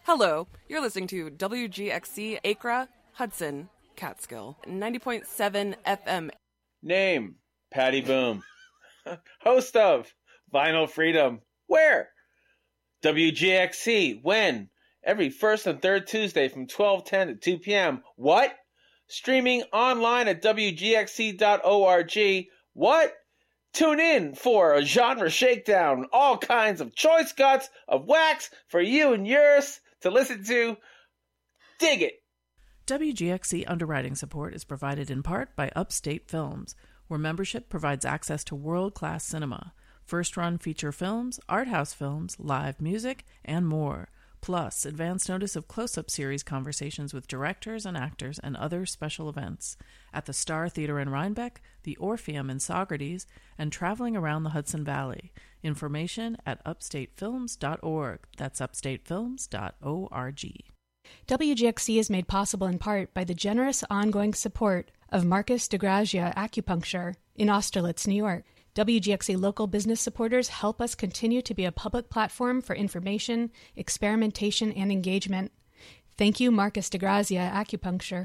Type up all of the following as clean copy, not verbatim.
Hello, you're listening to WGXC Acra, Hudson, Catskill, 90.7 FM. Name, Patty Boom. Host of Vinyl Freedom. Where? WGXC. When? Every first and third Tuesday from 12:10 to 2 p.m. What? Streaming online at WGXC.org. What? Tune in for a genre shakedown. All kinds of choice cuts of wax for you and yours to listen to. Dig it. WGXC underwriting support is provided in part by Upstate Films, where membership provides access to world-class cinema, first-run feature films, art house films, live music, and more. Plus, advance notice of close-up series conversations with directors and actors and other special events at the Star Theater in Rhinebeck, the Orpheum in Saugerties, and traveling around the Hudson Valley. Information at upstatefilms.org. That's upstatefilms.org. WGXC is made possible in part by the generous ongoing support of Marcus DeGrazia Acupuncture in Austerlitz, New York. WGXC local business supporters help us continue to be a public platform for information, experimentation, and engagement. Thank you, Marcus DeGrazia Acupuncture.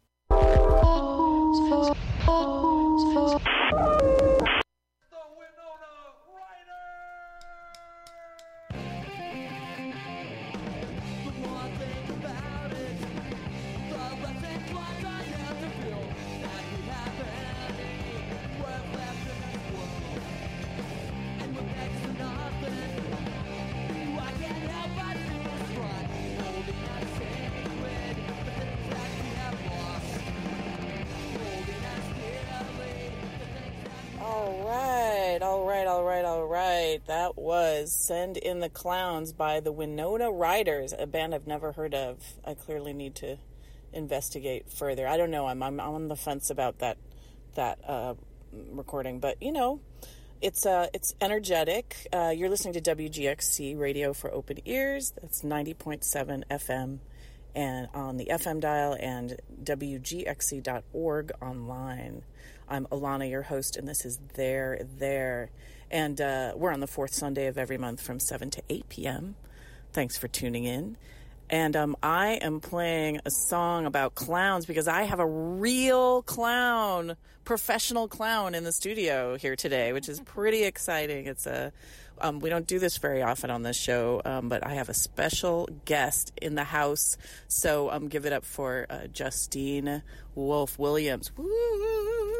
That was Send in the Clowns by the Winona Riders, a band I've never heard of. I clearly need to investigate further. I don't know. I'm on the fence about that recording, but you know, it's energetic. You're listening to WGXC Radio for Open Ears. That's 90.7 FM and on the FM dial and WGXC.org online. I'm Alana, your host, and this is There. And we're on the fourth Sunday of every month from 7 to 8 p.m. Thanks for tuning in. And I am playing a song about clowns because I have a real clown, professional clown in the studio here today, which is pretty exciting. It's we don't do this very often on this show, but I have a special guest in the house. So give it up for Justine Wolf Williams. Woo!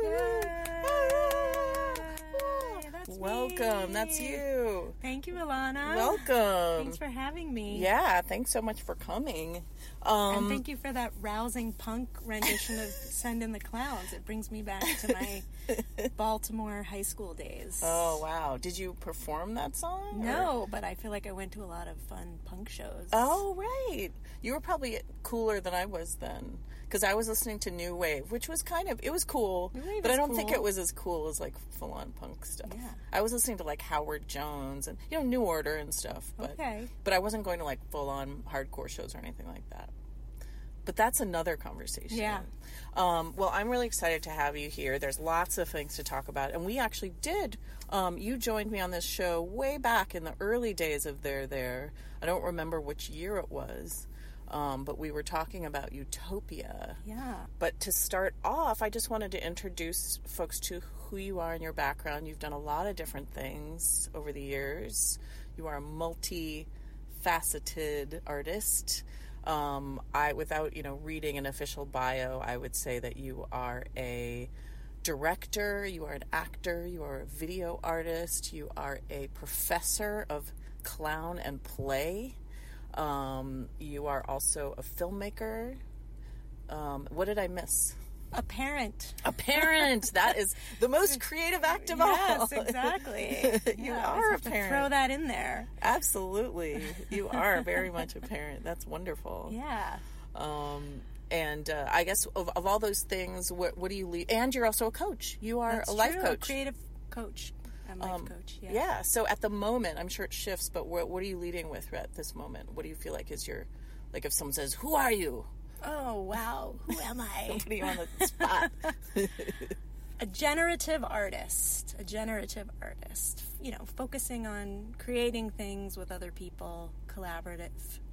Welcome. Me. That's you. Thank you, Alana. Welcome. Thanks for having me. Yeah, thanks so much for coming. And thank you for that rousing punk rendition of Send in the Clowns. It brings me back to my Baltimore high school days. Oh, wow. Did you perform that song? No, but I feel like I went to a lot of fun punk shows. Oh, right. You were probably cooler than I was then. Because I was listening to New Wave, which was it was cool, but I don't think it was as cool as, like, full-on punk stuff. Yeah. I was listening to, like, Howard Jones and, New Order and stuff. But I wasn't going to, like, full-on hardcore shows or anything like that. But that's another conversation. Yeah. Well, I'm really excited to have you here. There's lots of things to talk about. And we actually did. You joined me on this show way back in the early days of There. I don't remember which year it was. But we were talking about Utopia. Yeah. But to start off, I just wanted to introduce folks to who you are and your background. You've done a lot of different things over the years. You are a multi-faceted artist. Without, reading an official bio, I would say that you are a director, you are an actor, you are a video artist, you are a professor of clown and play. You are also a filmmaker. What did I miss? A parent. That is the most creative act of all. Yes, exactly. You are a parent. Throw that in there. Absolutely. You are very much a parent. That's wonderful. Yeah. And I guess of all those things, what do you lead? And you're also a coach. You are That's a life true, coach. A creative coach. I'm a life coach, yeah. Yeah, so at the moment, I'm sure it shifts, but what are you leading with at this moment? What do you feel like is your, like if someone says, who are you? Oh, wow. Who am I? I'm putting you on the spot. A generative artist. Focusing on creating things with other people, collaborative.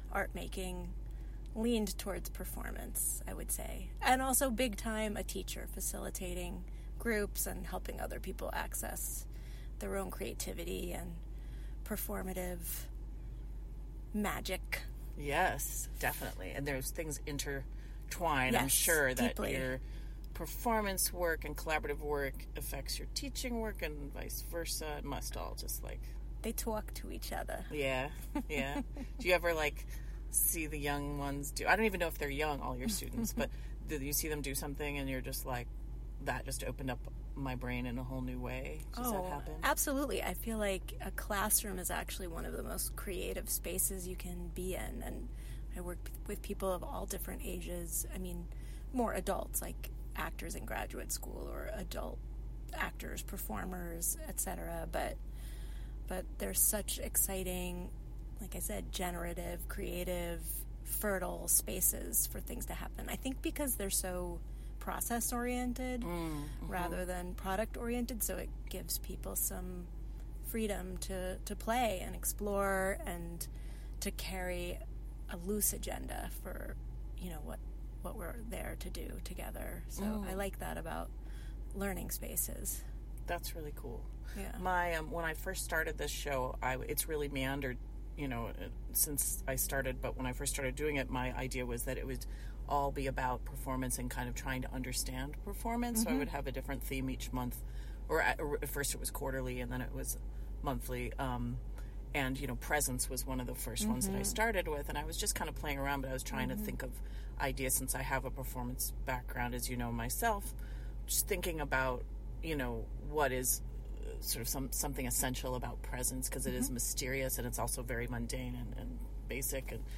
art making leaned towards performance, I would say. And also big time a teacher, facilitating groups and helping other people access their own creativity and performative magic. Yes, definitely. And there's things intertwined. Yes, I'm sure that deeply. your performance work and collaborative work affects your teaching work and vice versa. It must all just like... They talk to each other. Yeah, yeah. Do you ever like see the young ones do... I don't even know if they're young, all your students, but do you see them do something and you're just like, that just opened up my brain in a whole new way? Does that happen? Absolutely. I feel like a classroom is actually one of the most creative spaces you can be in. And I work with people of all different ages. I mean, more adults, like actors in graduate school, or adult actors, performers, etc. But there's such exciting, like I said, generative, creative, fertile spaces for things to happen. I think because they're so process-oriented rather than product-oriented, so it gives people some freedom to play and explore and to carry a loose agenda for, you know, what we're there to do together. So I like that about learning spaces. That's really cool. Yeah. My when I first started this show, it's really meandered, you know, since I started. But when I first started doing it, my idea was that it would all be about performance and kind of trying to understand performance. So I would have a different theme each month, or at first it was quarterly, and then it was monthly. And, you know, presence was one of the first ones that I started with, and I was just kind of playing around, but I was trying to think of ideas since I have a performance background, as you know, myself, just thinking about, you know, what is sort of something essential about presence, because it is mysterious and it's also very mundane and basic, and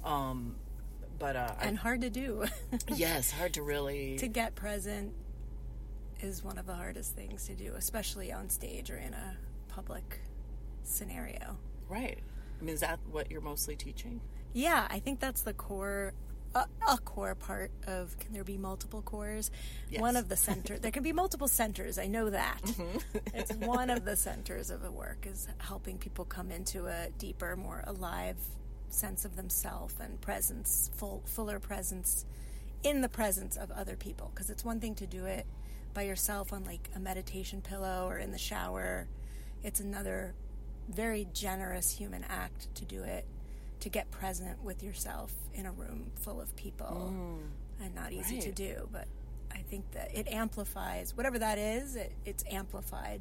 and hard to do. Yes, hard to really... To get present is one of the hardest things to do, especially on stage or in a public scenario. Right. I mean, is that what you're mostly teaching? Yeah, I think that's the core, a core part of, can there be multiple cores? Yes. One of the centers, there can be multiple centers, I know that. It's one of the centers of the work is helping people come into a deeper, more alive sense of themselves and presence, fuller presence in the presence of other people. Because it's one thing to do it by yourself on like a meditation pillow or in the shower. It's another very generous human act to do it, to get present with yourself in a room full of people, and not easy to do. But I think that it amplifies, whatever that is, it's amplified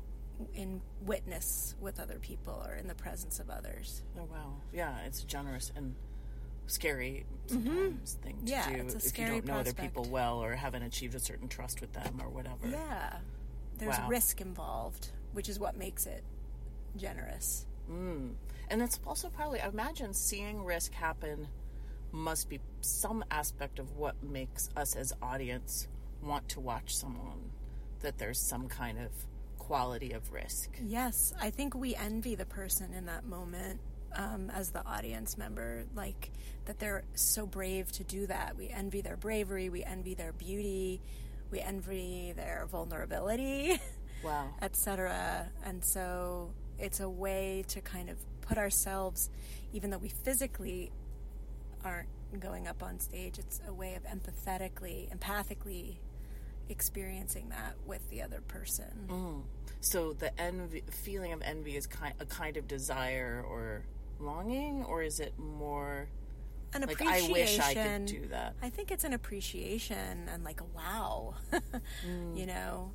in witness with other people or in the presence of others. Oh, wow. Yeah, it's a generous and scary sometimes thing to do it's a if you scary don't know other prospect. people well or haven't achieved a certain trust with them or whatever. Yeah. There's Wow. risk involved, which is what makes it generous. And it's also probably, I imagine seeing risk happen must be some aspect of what makes us as audience want to watch someone, that there's some kind of quality of risk. Yes, I think we envy the person in that moment as the audience member, like that they're so brave to do that. We envy their bravery, we envy their beauty, we envy their vulnerability, Wow. etc. And so it's a way to kind of put ourselves, even though we physically aren't going up on stage, it's a way of empathically experiencing that with the other person. So the feeling of envy is a kind of desire or longing, or is it more An like, appreciation. I wish I could do that? I think it's an appreciation and like a wow, you know,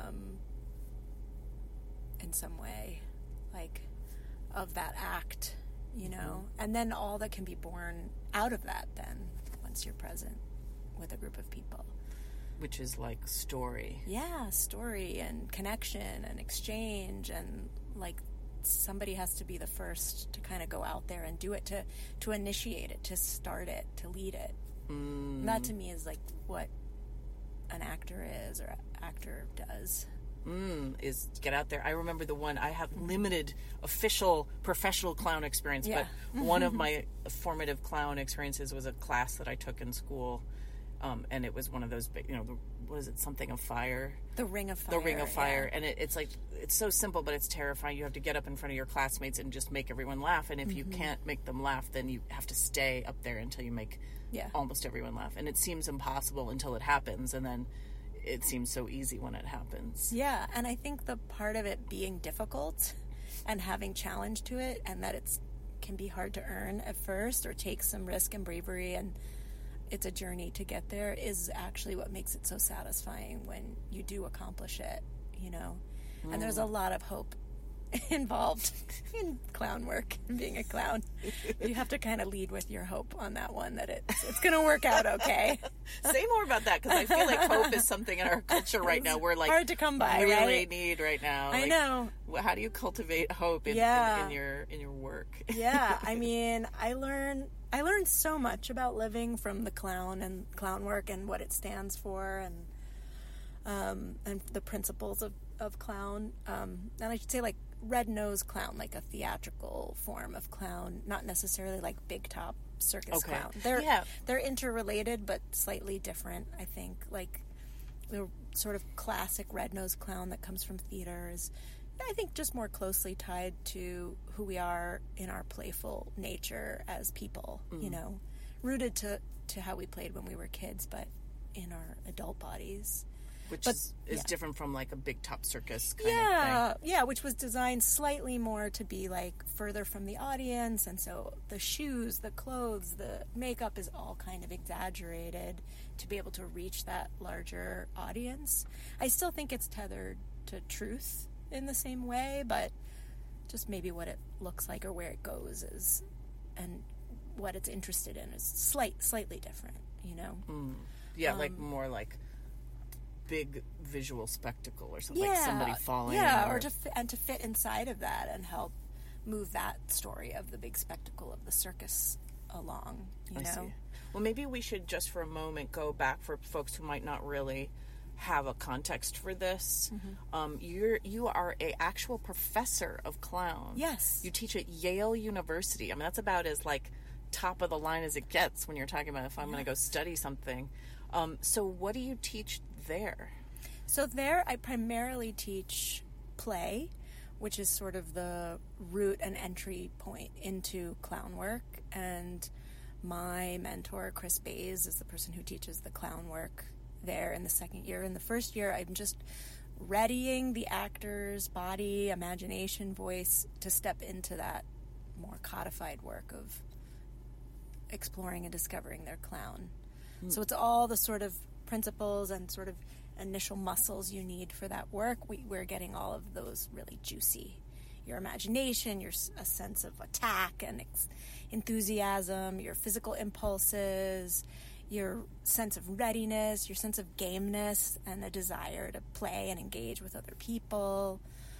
in some way, like of that act, you know, and then all that can be born out of that then once you're present with a group of people. Which is like story. Yeah, story and connection and exchange, and like somebody has to be the first to kind of go out there and do it, to initiate it, to start it, to lead it. And that to me is like what an actor is or actor does. Is get out there. I remember the one, I have limited official professional clown experience, Yeah. but one of my formative clown experiences was a class that I took in school, And it was one of those big, was it Something of Fire? The Ring of Fire. The Ring of Fire. Yeah. And it's like, it's so simple, but it's terrifying. You have to get up in front of your classmates and just make everyone laugh. And if you can't make them laugh, then you have to stay up there until you make almost everyone laugh. And it seems impossible until it happens. And then it seems so easy when it happens. Yeah. And I think the part of it being difficult and having challenge to it, and that it can be hard to earn at first or take some risk and bravery, and it's a journey to get there, is actually what makes it so satisfying when you do accomplish it, And there's a lot of hope involved in clown work and being a clown. You have to kind of lead with your hope on that one, that it's going to work out okay. Say more about that, because I feel like hope is something in our culture right now we're like hard to come by, really right? need right now. I know. How do you cultivate hope in your work? Yeah, I mean, I learned so much about living from the clown and clown work and what it stands for, and the principles of clown. And I should say, like, red-nosed clown, like a theatrical form of clown, not necessarily like big top circus clown. They're interrelated but slightly different, I think. Like the sort of classic red-nosed clown that comes from theater is, I think, just more closely tied to who we are in our playful nature as people, rooted to how we played when we were kids, but in our adult bodies. Which is different from like a big top circus kind of thing. Yeah, which was designed slightly more to be like further from the audience, and so the shoes, the clothes, the makeup is all kind of exaggerated to be able to reach that larger audience. I still think it's tethered to truth in the same way, but just maybe what it looks like or where it goes is, and what it's interested in is slightly different, Yeah, like more like big visual spectacle or something, like somebody falling. Yeah, or to fit inside of that and help move that story of the big spectacle of the circus along, I see. Well, maybe we should just for a moment go back for folks who might not really have a context for this. You are a actual professor of clown. Yes. You teach at Yale University. I mean, that's about as like top of the line as it gets when you're talking about if I'm going to go study something. So what do you teach there? So there I primarily teach play, which is sort of the root and entry point into clown work. And my mentor, Chris Bays, is the person who teaches the clown work there in the second year. In the first year, I'm just readying the actor's body, imagination, voice to step into that more codified work of exploring and discovering their clown. So it's all the sort of principles and sort of initial muscles you need for that work. We're getting all of those really juicy. Your imagination, a sense of attack and enthusiasm, your physical impulses, your sense of readiness, your sense of gameness and a desire to play and engage with other people,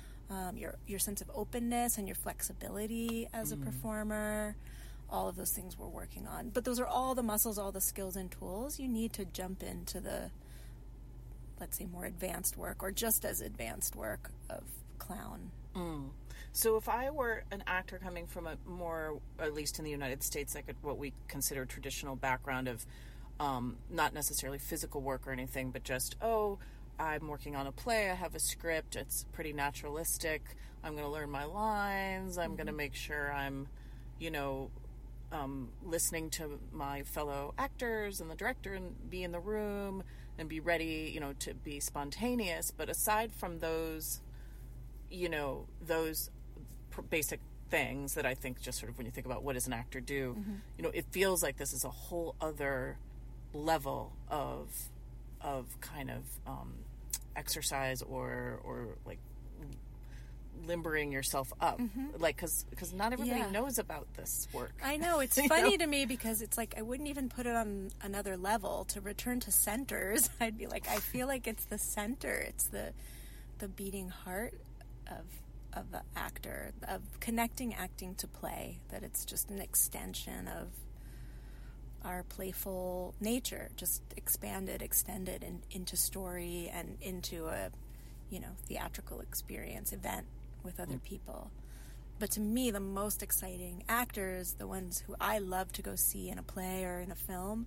your sense of openness and your flexibility as a performer. All of those things we're working on. But those are all the muscles, all the skills and tools you need to jump into the, let's say, more advanced work or just as advanced work of clown. So if I were an actor coming from a more, at least in the United States, like what we consider traditional background of not necessarily physical work or anything, but just, I'm working on a play, I have a script, it's pretty naturalistic, I'm going to learn my lines, I'm going to make sure I'm, listening to my fellow actors and the director and be in the room and be ready, to be spontaneous. But aside from those, those basic things that I think just sort of when you think about what does an actor do, it feels like this is a whole other level of kind of exercise or like limbering yourself up, like because not everybody knows about this work. I know, it's funny to me because it's like I wouldn't even put it on another level. To return to centers, I'd be like, I feel like it's the center, it's the beating heart of the actor, of connecting acting to play, that it's just an extension of our playful nature, just extended into story and into a theatrical experience, event with other people. But to me, the most exciting actors, the ones who I love to go see in a play or in a film,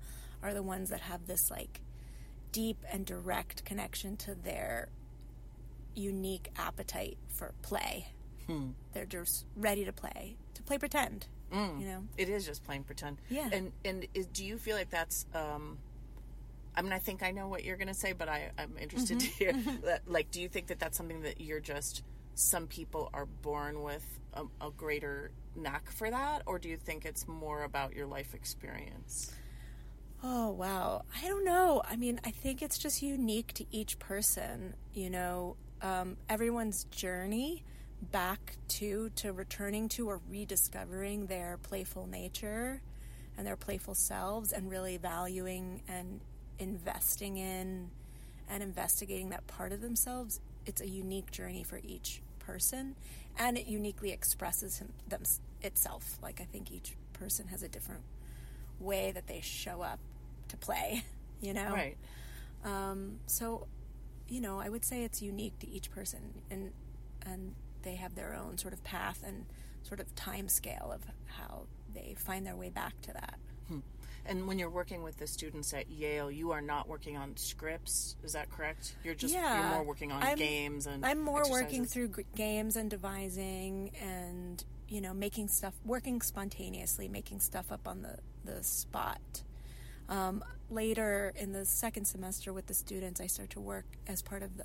are the ones that have this like deep and direct connection to their unique appetite for play. They're just ready to play pretend. You know, it is just playing pretend. Yeah. And do you feel like that's? I mean, I think I know what you're going to say, but I'm interested to hear. Like, do you think that that's something that you're just? Some people are born with a greater knack for that, or do you think it's more about your life experience? Oh, wow. I don't know. I mean, I think it's just unique to each person, you know, everyone's journey back to returning to or rediscovering their playful nature and their playful selves and really valuing and investing in and investigating that part of themselves. It's a unique journey for each person, and it uniquely expresses itself. Like, I think each person has a different way that they show up to play, you know? Right. So, you know, I would say it's unique to each person, and they have their own sort of path and sort of time scale of how they find their way back to that. And when you're working with the students at Yale, you are not working on scripts, is that correct? You're more working on games and I'm more exercises. working through games and devising and, you know, making stuff, working spontaneously, making stuff up on the spot. Later in the second semester with the students, I start to work as part of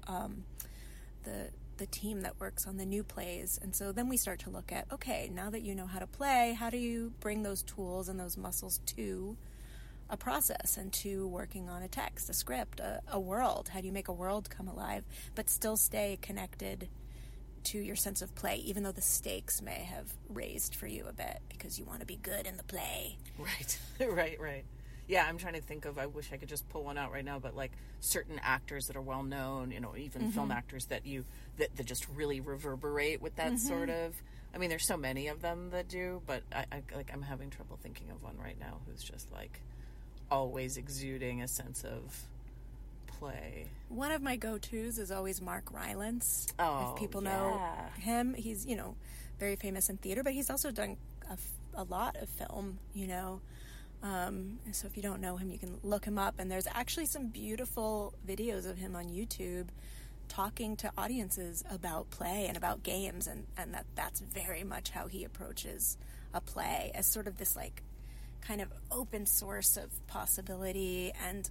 the team that works on the new plays. And so then we start to look at, okay, now that you know how to play, how do you bring those tools and those muscles to a process and to working on a text, a script, a world? How do you make a world come alive, but still stay connected to your sense of play, even though the stakes may have raised for you a bit because you want to be good in the play? Right, right. Yeah, I'm trying to think of, I wish I could just pull one out right now, but like certain actors that are well known, you know, even film actors that that just really reverberate with that sort of, I mean, there's so many of them that do, but I'm having trouble thinking of one right now who's just like always exuding a sense of play. One of my go-tos is always Mark Rylance. Oh, if people know him, he's, you know, very famous in theater, but he's also done a lot of film, you know. So if you don't know him, you can look him up, and there's actually some beautiful videos of him on YouTube talking to audiences about play and about games, and that's very much how he approaches a play, as sort of this like kind of open source of possibility and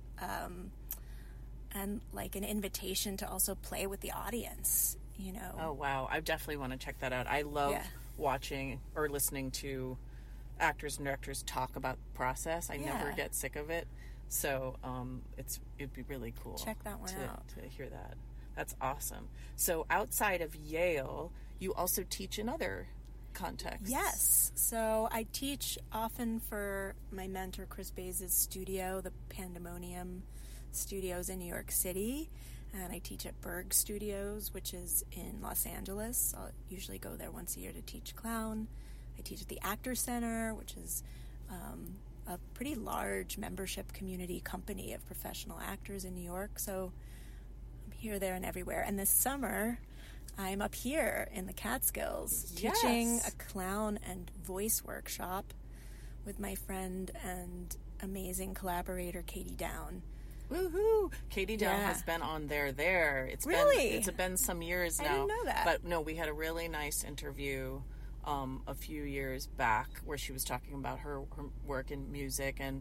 like an invitation to also play with the audience, you know. Oh wow, I definitely want to check that out. I love watching or listening to actors and directors talk about the process. I never get sick of it. So it'd be really cool. Check that one out. To hear that. That's awesome. So outside of Yale, you also teach in other contexts. Yes. So I teach often for my mentor Chris Bays' studio, the Pandemonium Studios in New York City. And I teach at Berg Studios, which is in Los Angeles. I'll usually go there once a year to teach clown. I teach at the Actor Center, which is a pretty large membership community company of professional actors in New York. So I'm here, there, and everywhere. And this summer, I'm up here in the Catskills teaching a clown and voice workshop with my friend and amazing collaborator, Katie Down. Woohoo! Katie Down has been on there. It's been some years now. I didn't know that. But no, we had a really nice interview a few years back where she was talking about her work in music and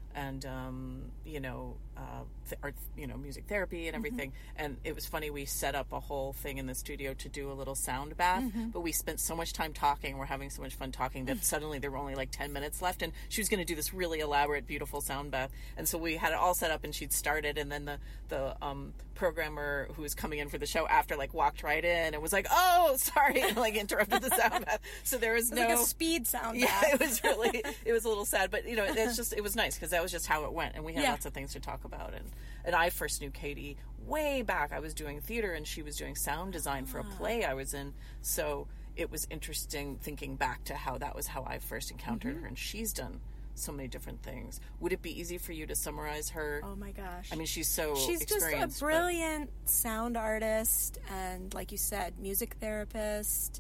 music therapy and everything. And it was funny, we set up a whole thing in the studio to do a little sound bath, but we spent so much time talking, we're having so much fun talking, that suddenly there were only like 10 minutes left, and she was going to do this really elaborate, beautiful sound bath. And so we had it all set up, and she'd started, and then the programmer who was coming in for the show after like walked right in and was like, oh, sorry, and like interrupted the sound bath. So there was like a speed sound bath. Yeah, it was a little sad, but you know, it was nice because that was just how it went, and we had lots of things to talk about. And I first knew Katie way back. I was doing theater and she was doing sound design for a play I was in. So it was interesting thinking back to how that was how I first encountered her, and she's done so many different things. Would it be easy for you to summarize her? Oh my gosh. I mean, she's just a brilliant sound artist and, like you said, music therapist,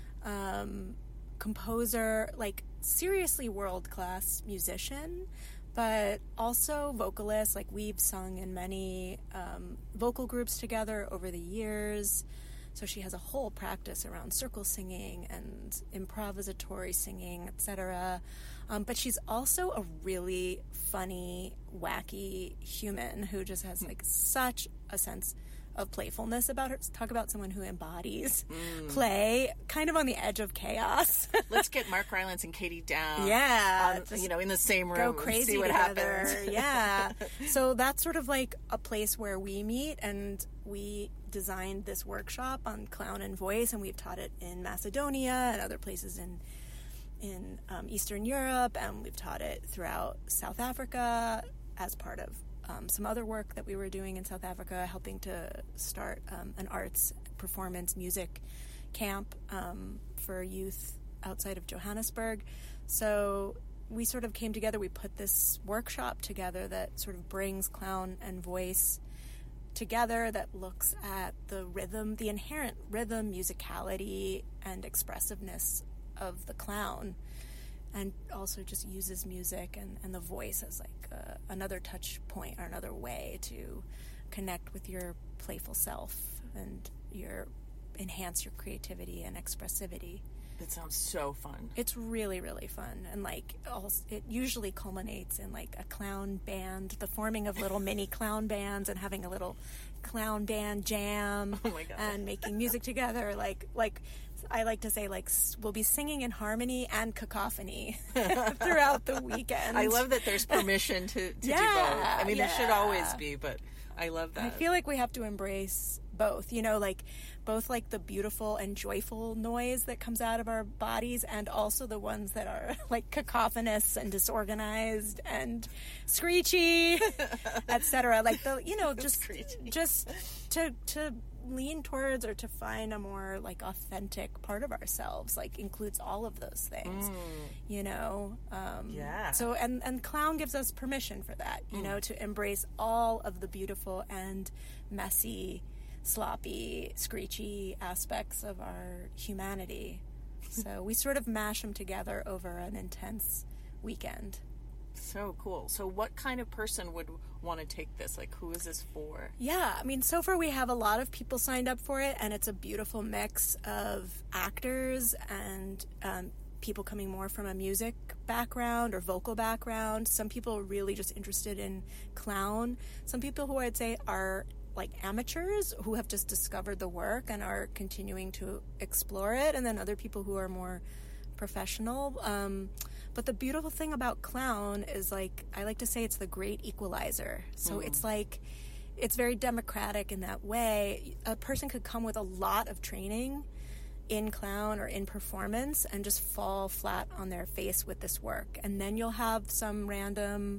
composer, like seriously world-class musician, but also vocalists. Like, we've sung in many vocal groups together over the years. So she has a whole practice around circle singing and improvisatory singing, etc. But she's also a really funny, wacky human who just has like such a sense of playfulness about her. Talk about someone who embodies play, kind of on the edge of chaos. Let's get Mark Rylance and Katie down. Yeah, in the same room. Go crazy and see what together. happens. Yeah. So that's sort of like a place where we meet, and we designed this workshop on clown and voice, and we've taught it in Macedonia and other places in Eastern Europe, and we've taught it throughout South Africa as part of some other work that we were doing in South Africa, helping to start an arts performance music camp for youth outside of Johannesburg. So we sort of came together, we put this workshop together that sort of brings clown and voice together, that looks at the rhythm, the inherent rhythm, musicality, and expressiveness of the clown, and also just uses music and the voice as like another touch point or another way to connect with your playful self and enhance your creativity and expressivity. It sounds so fun. It's really, really fun. And like, it usually culminates in like a clown band, the forming of little mini clown bands, and having a little clown band jam. Oh my God. And making music together. Like I like to say, like, we'll be singing in harmony and cacophony throughout the weekend. I love that there's permission to do both. I mean, there should always be, but I love that. I feel like we have to embrace both, like both like the beautiful and joyful noise that comes out of our bodies, and also the ones that are like cacophonous and disorganized and screechy, etc. Like just to lean towards, or to find a more like authentic part of ourselves, like includes all of those things, Yeah. So and clown gives us permission for that, to embrace all of the beautiful and messy, sloppy, screechy aspects of our humanity. So we sort of mash them together over an intense weekend. So cool. So what kind of person would want to take this? Like, who is this for? Yeah, I mean, so far we have a lot of people signed up for it, and it's a beautiful mix of actors and people coming more from a music background or vocal background. Some people are really just interested in clown. Some people who I'd say are like amateurs who have just discovered the work and are continuing to explore it, and then other people who are more professional. But the beautiful thing about clown is, like, I like to say it's the great equalizer. So it's like, it's very democratic in that way. A person could come with a lot of training in clown or in performance and just fall flat on their face with this work. And then you'll have some random,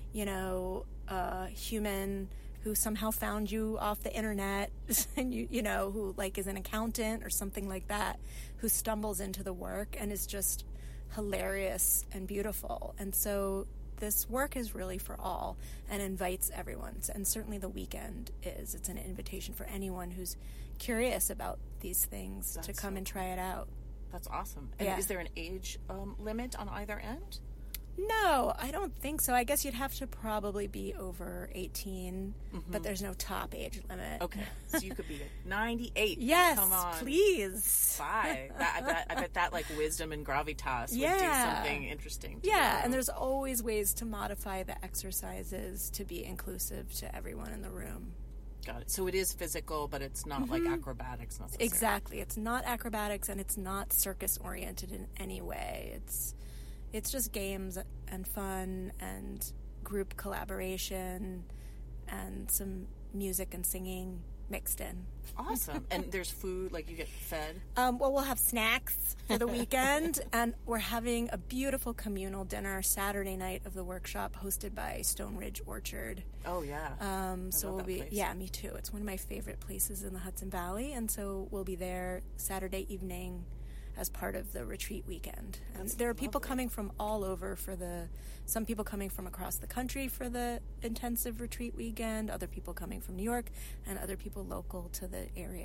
human who somehow found you off the internet and who like is an accountant or something like that, who stumbles into the work and is just hilarious and beautiful. And so this work is really for all and invites everyone. And certainly the weekend is. It's an invitation for anyone who's curious about these things to come and try it out. That's awesome. And is there an age limit on either end? No, I don't think so. I guess you'd have to probably be over 18, but there's no top age limit. Okay, so you could be 98. Yes, come on. Please. Bye. I bet that like wisdom and gravitas would do something interesting. And there's always ways to modify the exercises to be inclusive to everyone in the room. Got it. So it is physical, but it's not like acrobatics necessarily. Exactly. It's not acrobatics, and it's not circus-oriented in any way. It's just games and fun and group collaboration and some music and singing mixed in. Awesome. And there's food, like you get fed? Well, we'll have snacks for the weekend, and we're having a beautiful communal dinner Saturday night of the workshop hosted by Stone Ridge Orchard. Oh, yeah. So we'll be, me too. It's one of my favorite places in the Hudson Valley, and so we'll be there Saturday evening as part of the retreat weekend. And there are people coming from all over some people coming from across the country for the intensive retreat weekend, other people coming from New York, and other people local to the area.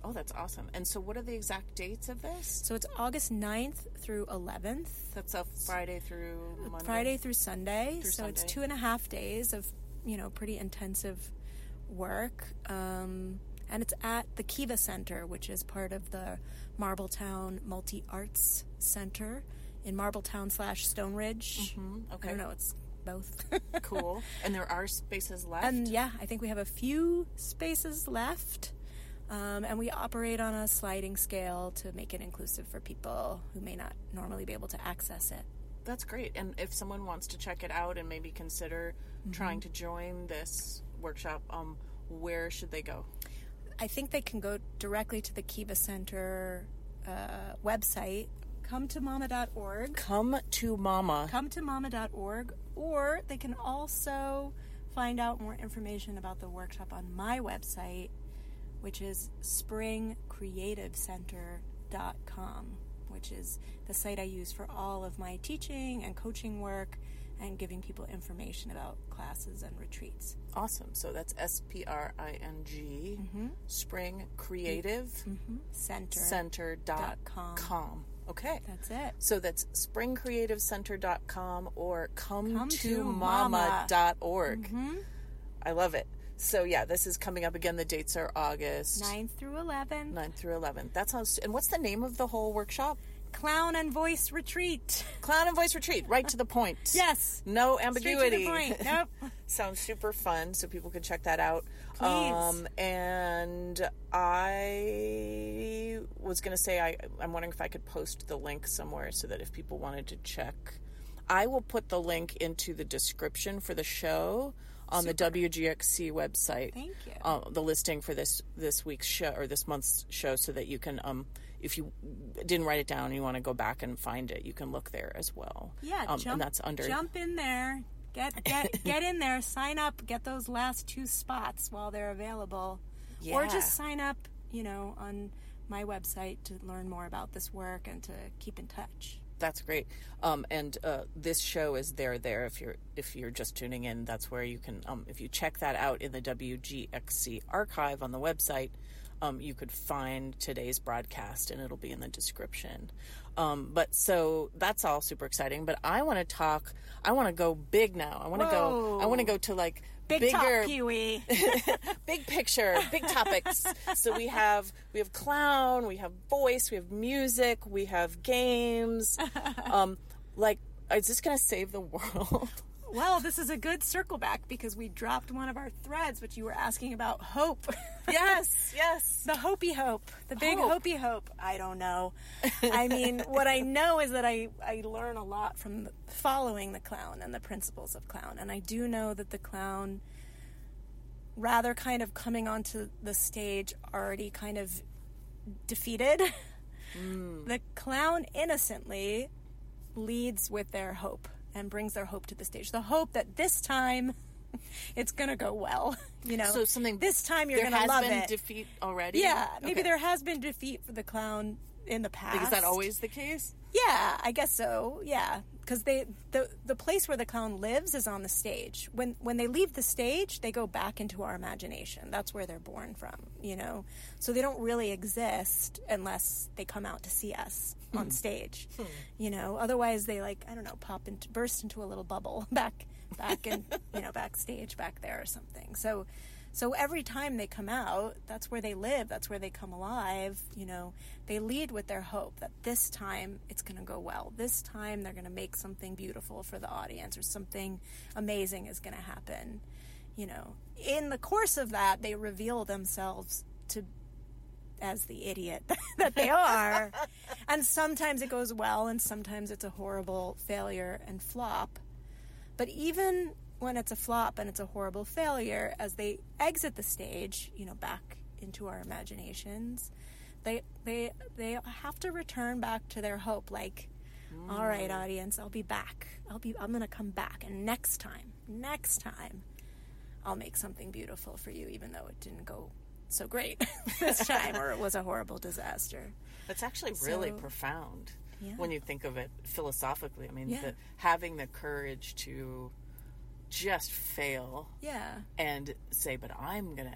Oh, that's awesome. And so what are the exact dates of this? So it's August 9th through 11th. That's a Friday through Monday? Friday through Sunday. Through It's Sunday. 2.5 days of, pretty intensive work. And it's at the Kiva Center, which is part of the Marbletown Multi-Arts Center in Marbletown/Stone Ridge. Okay. I don't know, it's both. Cool. And there are spaces left? And yeah, I think we have a few spaces left. And we operate on a sliding scale to make it inclusive for people who may not normally be able to access it. That's great. And if someone wants to check it out and maybe consider trying to join this workshop, where should they go? I think they can go directly to the Kiva Center website, cometomama.org. Come to Mama. Cometomama.org. Or they can also find out more information about the workshop on my website, which is springcreativecenter.com, which is the site I use for all of my teaching and coaching work and giving people information about classes and retreats. Awesome. So that's SPRING, Spring Creative Center.com. Okay. That's it. So that's springcreativecenter.com or cometomama.org. I love it. So yeah, this is coming up again. The dates are August 9th through 11th. 9th through 11th. That sounds. And what's the name of the whole workshop? Clown and Voice Retreat. Clown and Voice Retreat. Right to the point. Yes. No ambiguity. Straight to the point. Nope. Sounds super fun, so people can check that out. Please. And I was going to say, I'm wondering if I could post the link somewhere so that if people wanted to check, I will put the link into the description for the show on the WGXC website. Thank you. The listing for this week's show or this month's show, so that you can, if you didn't write it down and you want to go back and find it, you can look there as well. Yeah, and that's under. Jump in there. Get in there. Sign up. Get those last 2 spots while they're available. Yeah. Or just sign up, on my website to learn more about this work and to keep in touch. That's great. And this show is there. If you're just tuning in, that's where you can. If you check that out in the WGXC archive on the website, you could find today's broadcast, and it'll be in the description. But so that's all super exciting. But I want to talk. I want to go big now. I want to go. I want to go to like Big talk, bigger, Pee-wee. big picture, big topics. So we have clown, we have voice, we have music, we have games. Is this going to save the world? Well, this is a good circle back because we dropped one of our threads, which you were asking about hope. Yes. The Hopey Hope. The big Hope. Hopey Hope. I don't know. I mean, what I know is that I learn a lot from following the clown and the principles of clown. And I do know that the clown, rather kind of coming onto the stage already kind of defeated, the clown innocently leads with their hope and brings their hope to the stage. The hope that this time it's going to go well, So something this time you're going to love There has it. been defeat already? Yeah, maybe Okay. there has been defeat for the clown in the past. Is that always the case? Yeah, I guess so. Yeah, because the place where the clown lives is on the stage. When they leave the stage, they go back into our imagination. That's where they're born from, So they don't really exist unless they come out to see us on stage, Otherwise, they burst into a little bubble back in backstage back there or something. So every time they come out, that's where they live. That's where they come alive. They lead with their hope that this time it's going to go well. This time they're going to make something beautiful for the audience, or something amazing is going to happen. In the course of that, they reveal themselves as the idiot that they are. And sometimes it goes well, and sometimes it's a horrible failure and flop. But even when it's a flop and it's a horrible failure, as they exit the stage, back into our imaginations, they have to return back to their hope. Like, all right, audience, I'll be back. I'm going to come back, and next time, I'll make something beautiful for you, even though it didn't go so great this time, or it was a horrible disaster. That's actually really profound when you think of it philosophically. I mean, having the courage to just fail, and say, "But I'm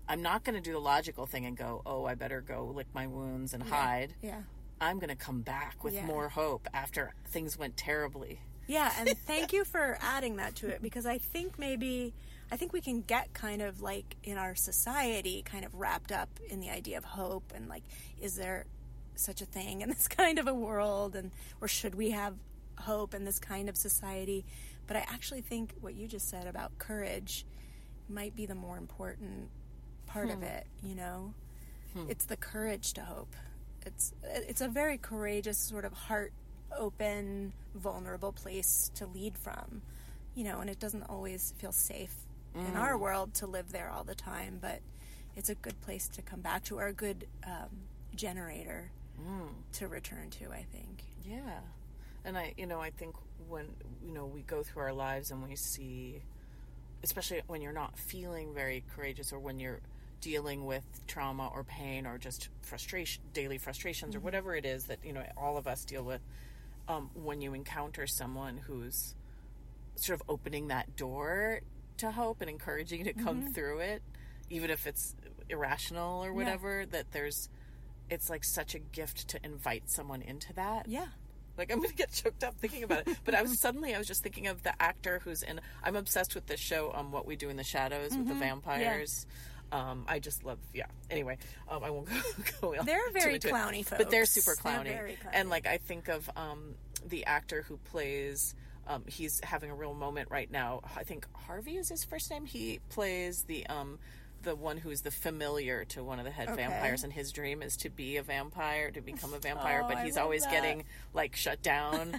I'm not going to do the logical thing and go, oh, I better go lick my wounds and hide. Yeah. I'm going to come back with more hope after things went terribly. Yeah, and thank you for adding that to it, because I think we can get kind of like in our society kind of wrapped up in the idea of hope and like, is there such a thing in this kind of a world, and or should we have hope in this kind of society? But I actually think what you just said about courage might be the more important part of it, you know? It's the courage to hope. It's a very courageous, sort of heart open, vulnerable place to lead from, you know, and it doesn't always feel safe in our world to live there all the time, but it's a good place to come back to, or a good generator to return to, I think. Yeah. And I think when, we go through our lives and we see, especially when you're not feeling very courageous, or when you're dealing with trauma or pain or just daily frustrations or whatever it is that, all of us deal with, when you encounter someone who's sort of opening that door to hope and encouraging you to come through it, even if it's irrational or whatever, that it's like such a gift to invite someone into that. Yeah. Like, I'm going to get choked up thinking about it. But I was just thinking of the actor who's in, I'm obsessed with this show, What We Do in the Shadows with the vampires. Yeah. I just love, Anyway, I won't go They're very clowny folks. But they're super clowny. They're very clowny. And, like, I think of the actor who plays, he's having a real moment right now. I think Harvey is his first name. He plays the one who's the familiar to one of the head vampires, and his dream is to be a vampire, to become a vampire, but he's always getting, like, shut down.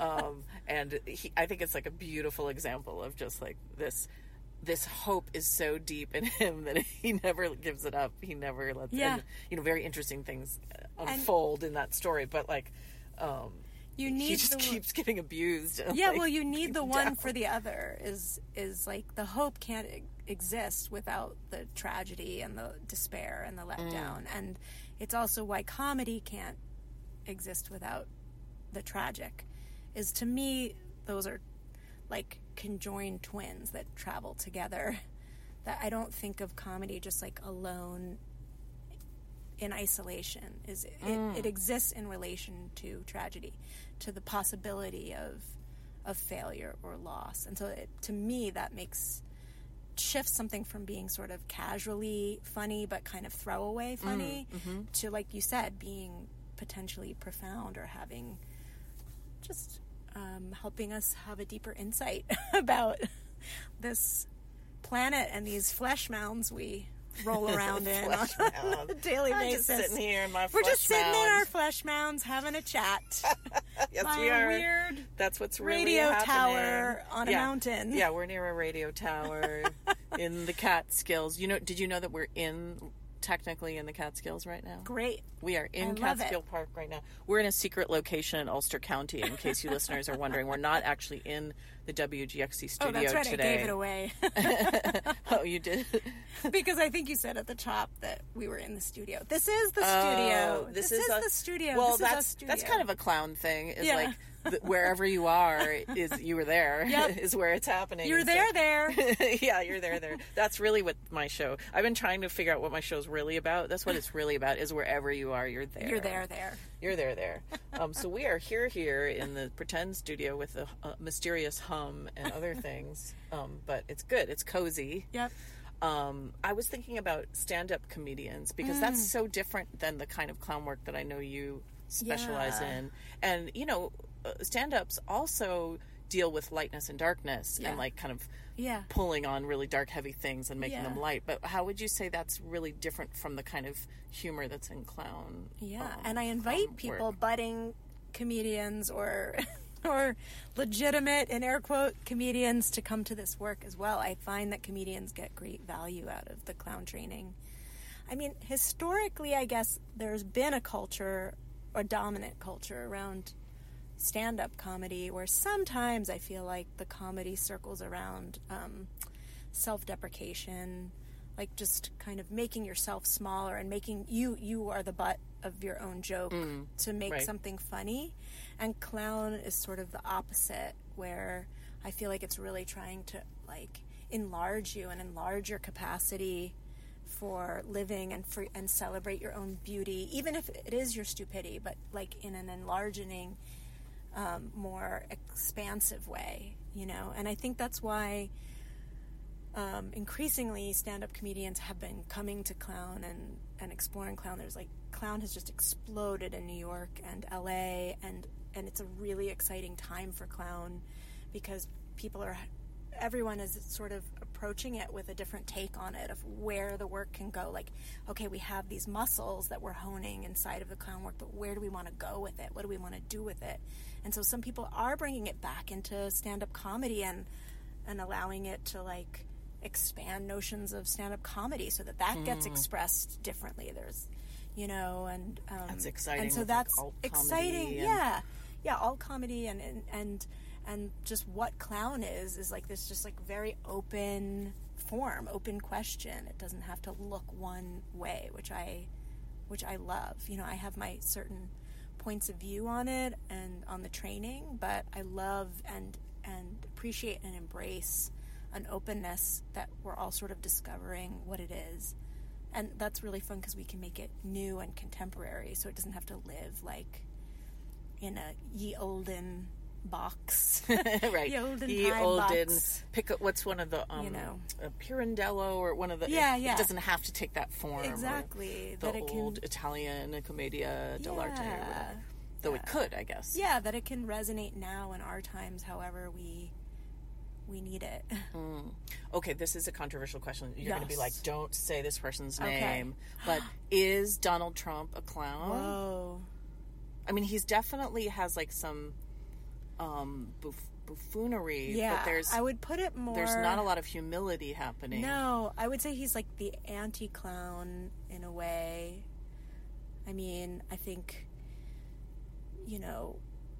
And I think it's, like, a beautiful example of just, like, this hope is so deep in him that he never gives it up. He never lets it. Very interesting things unfold in that story, but, like, he just keeps getting abused. You need the one for the other. Is like the hope can't exist without the tragedy and the despair and the letdown. And it's also why comedy can't exist without the tragic. Is, to me, those are like conjoined twins that travel together. That I don't think of comedy just like alone in isolation. It exists in relation to tragedy, to the possibility of failure or loss. And so to me that shifts something from being sort of casually funny but kind of throwaway funny to, like you said, being potentially profound, or having just helping us have a deeper insight about this planet and these flesh mounds we roll around in on a daily basis. Just sitting here in my We're flesh just sitting mound. in our flesh mounds having a chat. Yes, by we are. A weird That's what's really radio happening. tower on a mountain. Yeah, we're near a radio tower in the Catskills. Did you know that we're technically in the Catskills right now? Great. We are in Catskill Park right now. We're in a secret location in Ulster County, in case you listeners are wondering. We're not actually in the WGXC studio today. Oh, that's right. Today. I gave it away. Oh, you did? Because I think you said at the top that we were in the studio. This is the studio. This is the studio. Well, this is a studio. That's kind of a clown thing. Is like wherever you are you were there. Yep. Is where it's happening. You're there. Yeah, you're there. That's really what my show. I've been trying to figure out what my show's really about. That's what it's really about. Is wherever you are, you're there. You're there. You're there. So we are here in the pretend studio with a mysterious hum and other things. But it's good. It's cozy. Yep. I was thinking about stand-up comedians, because that's so different than the kind of clown work that I know you specialize in. And, stand-ups also deal with lightness and darkness and, like, kind of pulling on really dark, heavy things and making them light. But how would you say that's really different from the kind of humor that's in clown? Yeah, and I invite people, budding comedians or legitimate, in air quote, comedians, to come to this work as well. I find that comedians get great value out of the clown training. I mean, historically, I guess there's been a culture, a dominant culture, around stand-up comedy, where sometimes I feel like the comedy circles around self-deprecation, like just kind of making yourself smaller and making you are the butt of your own joke to make something funny. And clown is sort of the opposite, where I feel like it's really trying to, like, enlarge you and enlarge your capacity for living and celebrate your own beauty, even if it is your stupidity, but like in an enlarging, more expansive way, you know. And I think that's why increasingly stand-up comedians have been coming to clown and exploring clown. There's like clown has just exploded in New York and LA, and it's a really exciting time for clown because everyone is sort of approaching it with a different take on it of where the work can go. Like, okay, we have these muscles that we're honing inside of the clown work, but where do we want to go with it? What do we want to do with it? And so some people are bringing it back into stand-up comedy and allowing it to like expand notions of stand-up comedy so that gets expressed differently. There's, you know, and that's exciting. And so that's exciting. Yeah, alt comedy and just what clown is like this just like very open form, open question. It doesn't have to look one way, which I love. You know, I have my certain points of view on it and on the training, but I love and appreciate and embrace an openness that we're all sort of discovering what it is. And that's really fun because we can make it new and contemporary, so it doesn't have to live like in a ye olden box. Right. Ye olden pick up what's one of the you know, Pirandello or one of the it doesn't have to take that form. Exactly. The old Italian Commedia dell'arte or whatever. Though it could, I guess. Yeah, that it can resonate now in our times however we need it. Okay, this is a controversial question. You're going to be like, don't say this person's name. But is Donald Trump a clown? Whoa. I mean, he's definitely has like some buffoonery. Yeah, but I would put it more... There's not a lot of humility happening. No, I would say he's like the anti-clown in a way. I mean, I think, you know,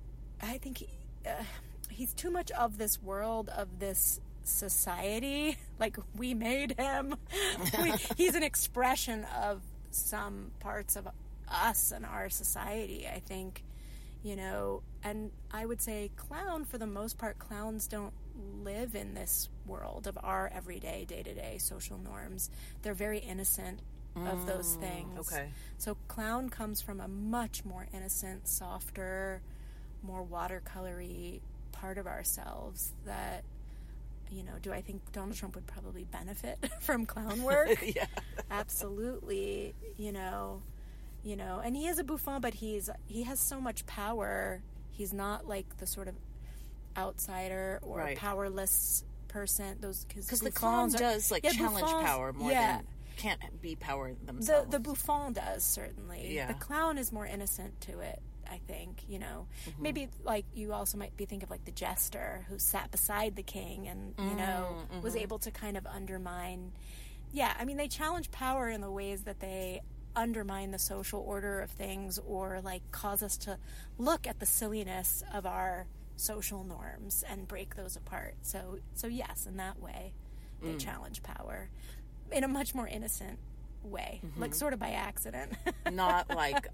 he's too much of this world, of this society. Like, we made him. He's an expression of some parts of us and our society, I think, you know. And I would say clown, for the most part, clowns don't live in this world of our everyday, day-to-day social norms. They're very innocent of those things. Okay. So clown comes from a much more innocent, softer, more watercolory part of ourselves that, you know, do I think Donald Trump would probably benefit from clown work? Yeah. Absolutely. You know, and he is a buffon, but he has so much power. He's not like the sort of outsider or powerless person. Because the clown does challenge power more than can't be power themselves. The buffon does, certainly. Yeah. The clown is more innocent to it, I think, you know. Maybe, like, you also might be thinking of, like, the jester who sat beside the king and, you know, was able to kind of undermine. Yeah, I mean, they challenge power in the ways that they undermine the social order of things or, like, cause us to look at the silliness of our social norms and break those apart. So yes, in that way, they challenge power in a much more innocent way, like sort of by accident. Not like,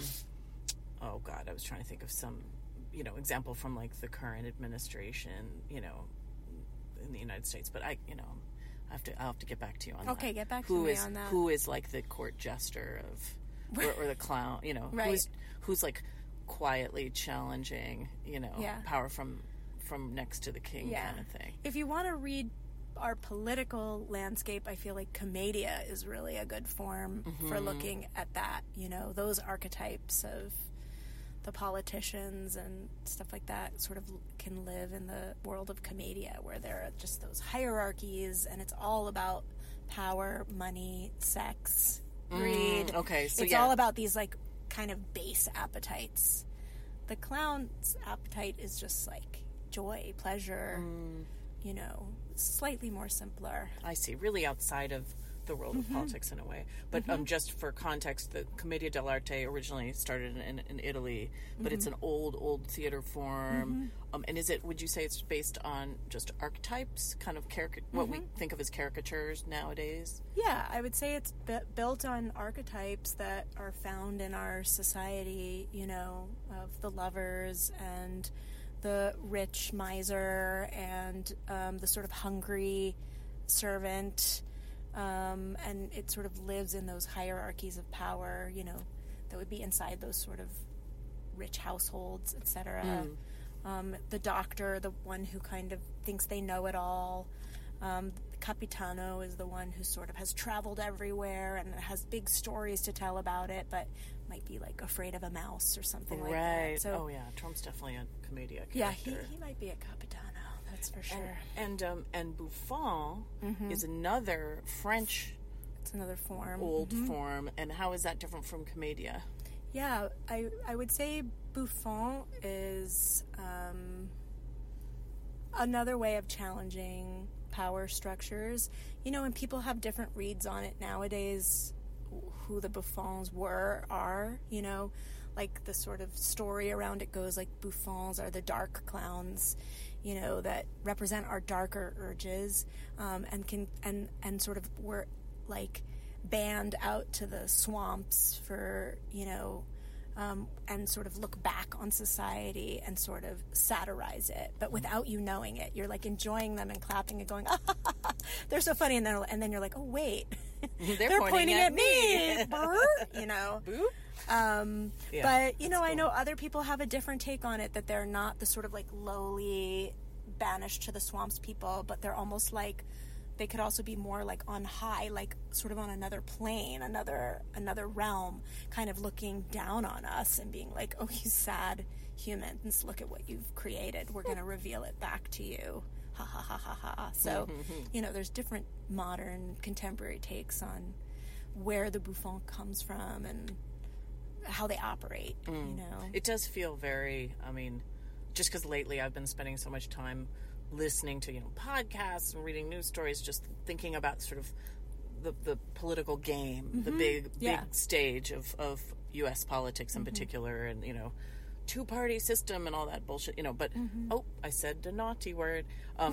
oh God, I was trying to think of some, you know, example from like the current administration, you know, in the United States. But I'll have to get back to you on that. Okay, get back to me on that. Who is like the court jester of, or the clown, you know, who's like quietly challenging, you know, power from next to the king kind of thing. If you want to read our political landscape, I feel like commedia is really a good form for looking at that, you know, those archetypes of the politicians and stuff like that sort of can live in the world of commedia, where there are just those hierarchies and it's all about power, money, sex, greed. Okay, so it's all about these like kind of base appetites. The clown's appetite is just like joy, pleasure, you know, slightly more simpler. I see. Really outside of the world of politics in a way. But just for context, the Commedia dell'arte originally started in Italy, but it's an old theater form. And would you say it's based on just archetypes, kind of what we think of as caricatures nowadays? Yeah, I would say it's built on archetypes that are found in our society, you know, of the lovers and the rich miser and the sort of hungry servant. and it sort of lives in those hierarchies of power, that would be inside those sort of rich households, etc. The doctor, the one who kind of thinks they know it all. Capitano is the one who sort of has traveled everywhere and has big stories to tell about it, but might be like afraid of a mouse or something like that. Right. So, Trump's definitely a commedia character. yeah, he might be a Capitano, that's for sure. And Buffon is another French It's another form. old form. And how is that different from commedia? Yeah, I would say Buffon is another way of challenging power structures. And people have different reads on it nowadays, who the Buffons are, like the sort of story around it goes like Buffons are the dark clowns, that represent our darker urges, and sort of were like banned out to the swamps for, and sort of look back on society and sort of satirize it, but without you knowing it. You're like enjoying them and clapping and going, they're so funny, and then you're like, oh wait, they're pointing at me. Boo? But I know other people have a different take on it, that they're not the sort of like lowly, banished to the swamps people, but they're almost like they could also be more like on high, like sort of on another plane, another realm, kind of looking down on us and being like, oh, you sad humans, look at what you've created. We're going to reveal it back to you. Ha ha ha ha ha. So, there's different modern contemporary takes on where the Buffon comes from and how they operate, It does feel very, just because lately I've been spending so much time listening to podcasts and reading news stories, just thinking about sort of the political game, the big stage of U.S. politics in particular, and two-party system and all that bullshit, but I said the naughty word,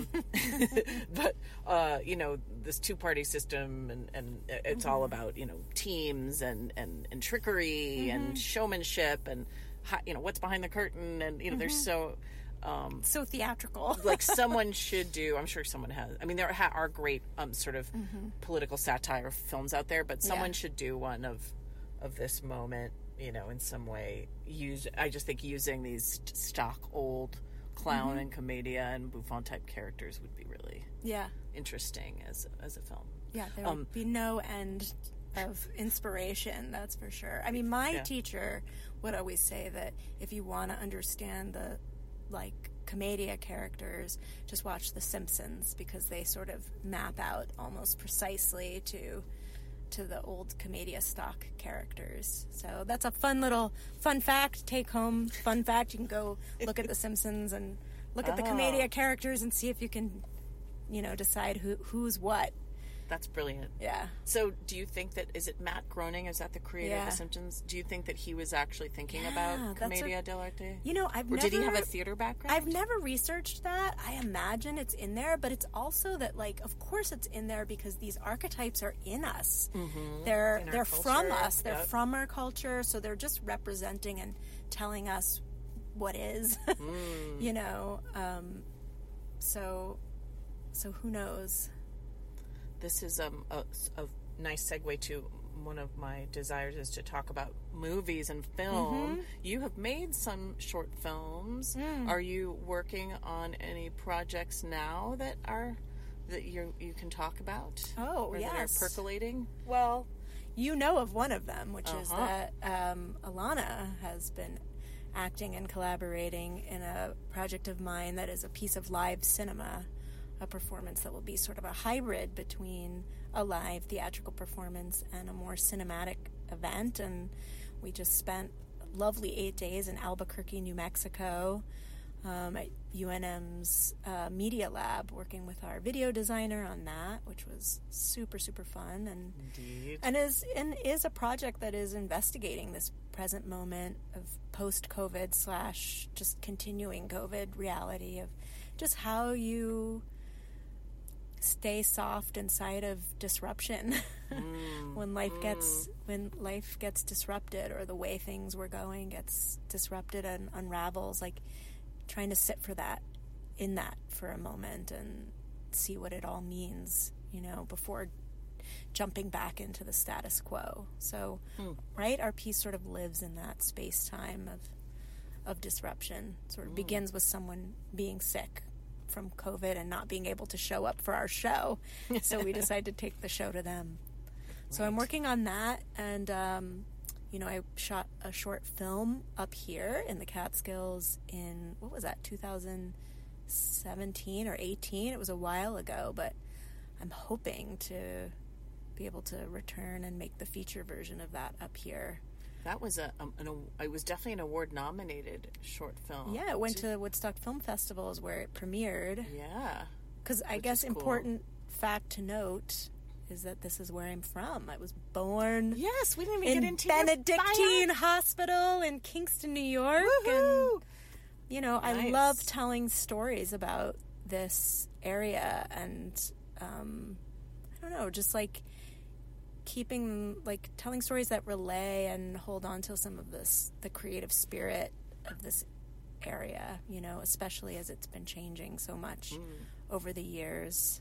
but this two-party system, and it's all about teams and trickery and showmanship and what's behind the curtain, and there's so theatrical. Like someone should do, I'm sure someone has, there are great sort of political satire films out there, but someone should do one of this moment, in some way. I just think using these stock old clown and commedia and Buffon type characters would be really interesting as a film. Yeah, there would be no end of inspiration, that's for sure. My teacher would always say that if you want to understand the commedia characters, just watch The Simpsons, because they sort of map out almost precisely to the old commedia stock characters. So that's a fun fact, take home fun fact. You can go look at The Simpsons and look at the commedia characters and see if you can, decide who's what. That's brilliant. Yeah. So do you think that, is it Matt Groening, is that the creator of The Simpsons? Do you think that he was actually thinking about Commedia dell'arte? Did he have a theater background? I've never researched that. I imagine it's in there, but it's also that, of course it's in there because these archetypes are in us. Mm-hmm. They're from us. They're from our culture, so they're just representing and telling us what is, So who knows? This is a nice segue to one of my desires, is to talk about movies and film. You have made some short films. Are you working on any projects now that you can talk about? Oh, yes. That are percolating? Well, you know of one of them, which is that Alana has been acting and collaborating in a project of mine that is a piece of live cinema, a performance that will be sort of a hybrid between a live theatrical performance and a more cinematic event. And we just spent a lovely 8 days in Albuquerque, New Mexico, at UNM's Media Lab, working with our video designer on that, which was super, super fun. And indeed. And is a project that is investigating this present moment of post-COVID / just continuing COVID reality of just how you stay soft inside of disruption when life gets disrupted, or the way things were going gets disrupted and unravels, trying to sit in that for a moment and see what it all means, before jumping back into the status quo. So, right, our piece sort of lives in that space-time of disruption. Sort of begins with someone being sick from COVID and not being able to show up for our show. So we decided to take the show to them. So I'm working on that, and I shot a short film up here in the Catskills in, 2017 or 18? It was a while ago, but I'm hoping to be able to return and make the feature version of that up here. That was it was definitely an award-nominated short film. Yeah, it went to Woodstock Film Festival is where it premiered. Yeah. Because I guess important fact to note is that this is where I'm from. I was born we didn't even get into Benedictine Hospital in Kingston, New York. Woohoo! And, I love telling stories about this area and, just telling stories that relay and hold on to some of the creative spirit of this area, especially as it's been changing so much over the years.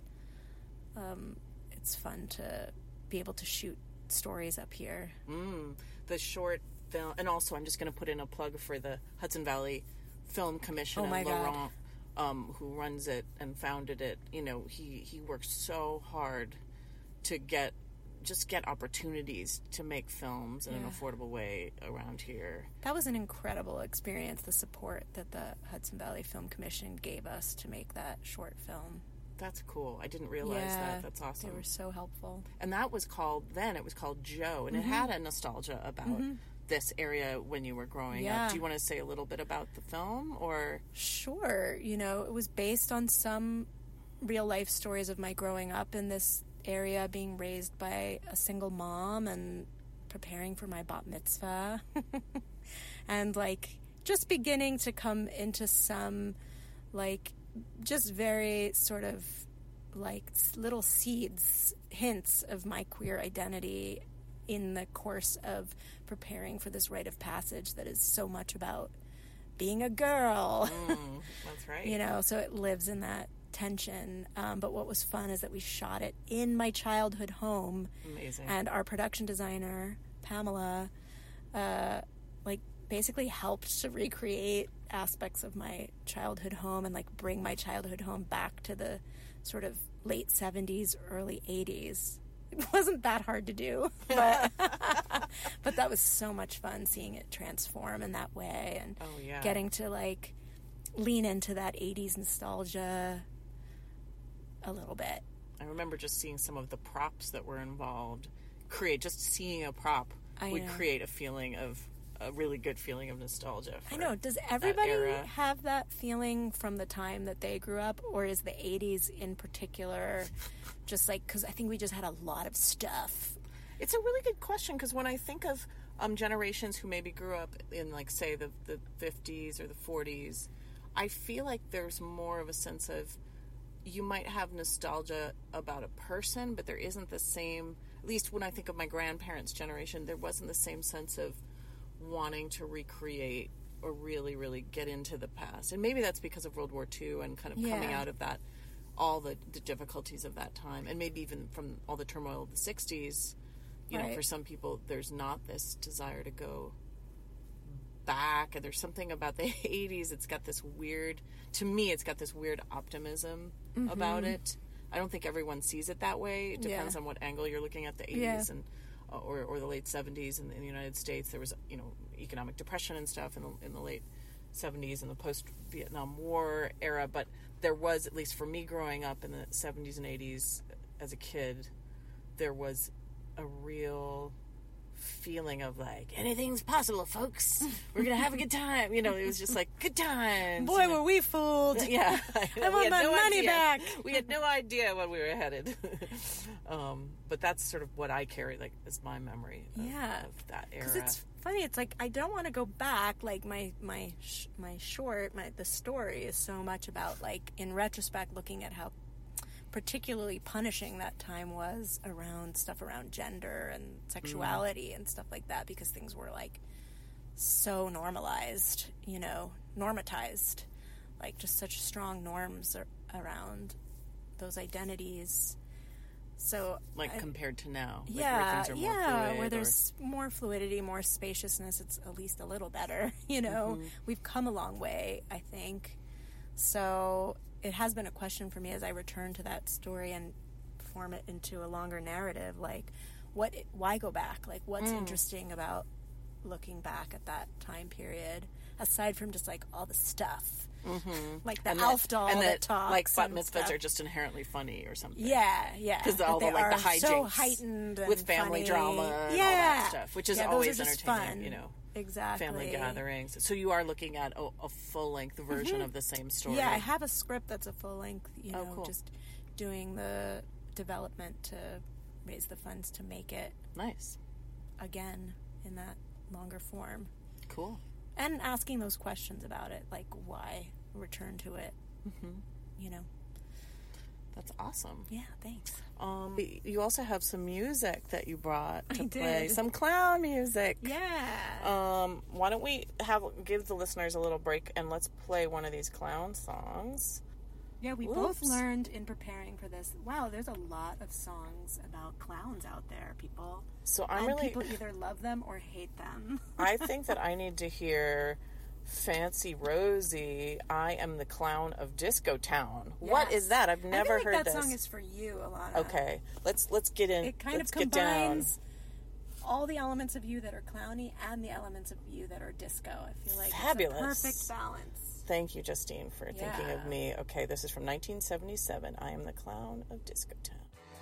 It's fun to be able to shoot stories up here. The short film, and also I'm just going to put in a plug for the Hudson Valley Film Commission and Laurent, who runs it and founded it. He works so hard to get opportunities to make films in an affordable way around here. That was an incredible experience, the support that the Hudson Valley Film Commission gave us to make that short film. That's cool. I didn't realize that. That's awesome. They were so helpful. And that was called Joe, and it had a nostalgia about this area when you were growing up. Do you want to say a little bit about the film, or? Sure. It was based on some real life stories of my growing up in this area, being raised by a single mom and preparing for my bat mitzvah and just beginning to come into some just very sort of little seeds, hints of my queer identity in the course of preparing for this rite of passage that is so much about being a girl. That's right. So it lives in that tension. But what was fun is that we shot it in my childhood home. Amazing. And our production designer, Pamela, basically helped to recreate aspects of my childhood home and bring my childhood home back to the sort of late 70s, early 80s. It wasn't that hard to do, but but that was so much fun seeing it transform in that way and getting to lean into that 80s nostalgia a little bit. I remember just seeing some of the props that were involved. Just seeing a prop would create a really good feeling of nostalgia. I know. Does everybody have that feeling from the time that they grew up, or is the 80s in particular just because I think we just had a lot of stuff? It's a really good question, because when I think of generations who maybe grew up in say the 50s or the 40s, I feel like there's more of a sense of, you might have nostalgia about a person, but there isn't the same, at least when I think of my grandparents' generation, there wasn't the same sense of wanting to recreate or really, really get into the past. And maybe that's because of World War II and kind of coming out of that, all the difficulties of that time, and maybe even from all the turmoil of the 60s. For some people, there's not this desire to go back, and there's something about the 80s, it's got this weird optimism about it. I don't think everyone sees it that way. It depends on what angle you're looking at the 80s and or the late 70s in the United States. There was economic depression and stuff in the late 70s and the post-Vietnam War era, but there was, at least for me growing up in the 70s and 80s as a kid, there was a real feeling of anything's possible, folks. We're gonna have a good time. It was just good times. Boy, were we fooled. Yeah. I want my money back. We had no idea when we were headed. But that's sort of what I carry as my memory of that era. Because it's funny, it's I don't want to go back. My short, the story is so much about in retrospect looking at how particularly punishing that time was around gender and sexuality and stuff like that, because things were so normalized, normatized, just such strong norms around those identities. So compared to now, yeah, where things are more fluid, where there's more fluidity, more spaciousness. It's at least a little better. We've come a long way, I think. So it has been a question for me as I return to that story and form it into a longer narrative. Like, why go back? Like, what's interesting about looking back at that time period, aside from just like all the stuff, like the Alf doll that talks, like bat mitzvahs are just inherently funny or something. Yeah, because all the hijinks, so heightened and with family funny drama, and all that stuff, which is always entertaining. Fun. Exactly. Family gatherings. So you are looking at a full-length version of the same story. Yeah, I have a script that's a full-length. Cool. Just doing the development to raise the funds to make it nice again in that longer form. Cool. And asking those questions about it, like why return to it. That's awesome. Yeah, thanks. You also have some music that you brought to play. Did. Some clown music. Yeah. Why don't we give the listeners a little break and let's play one of these clown songs. Yeah, we both learned in preparing for this. Wow, there's a lot of songs about clowns out there, people. So people either love them or hate them. I think that I need to hear Fancy Rosie, I Am the Clown of Disco Town. Yes. What is that? I've never heard this. That song is for you, Alana. Okay, let's get in. It kind of combines all the elements of you that are clowny and the elements of you that are disco. I feel like fabulous. It's a perfect balance. Thank you, Justine, for thinking of me. Okay, this is from 1977. I Am the Clown of Disco Town.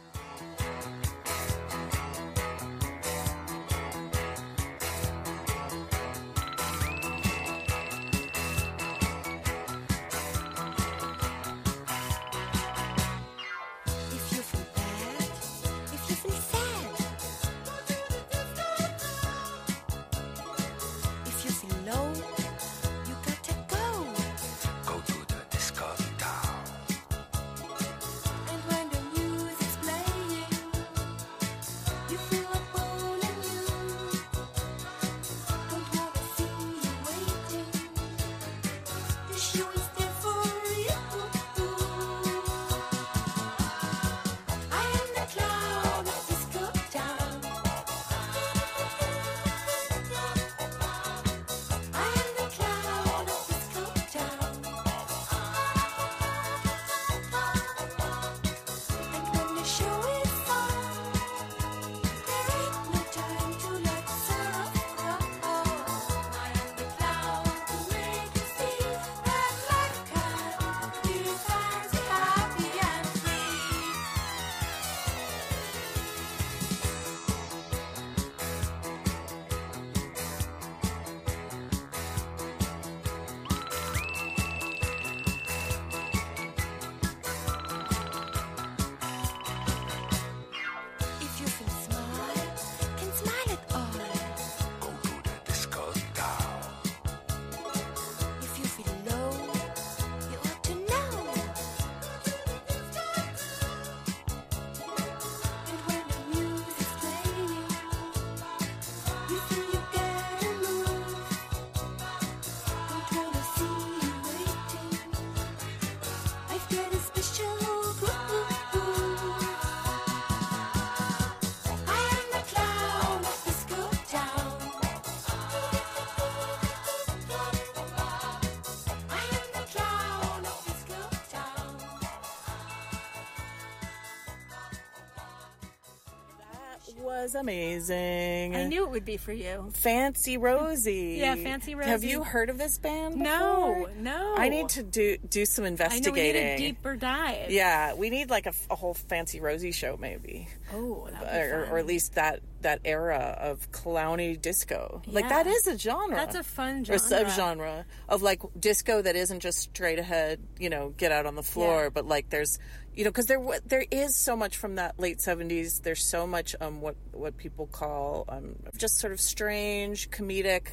Was amazing. I knew it would be for you. Fancy Rosie. Yeah, Fancy Rosie. Have you heard of this band before? No. I need to do some investigating. I know we need a deeper dive. Yeah, we need like a whole Fancy Rosie show maybe. Oh, that'd be fun. Or at least that era of clowny disco. Yeah. Like that is a genre. That's a fun genre. Or subgenre of like disco that isn't just straight ahead, get out on the floor, but like there's because there is so much from that late 70s. There's so much what people call just sort of strange, comedic,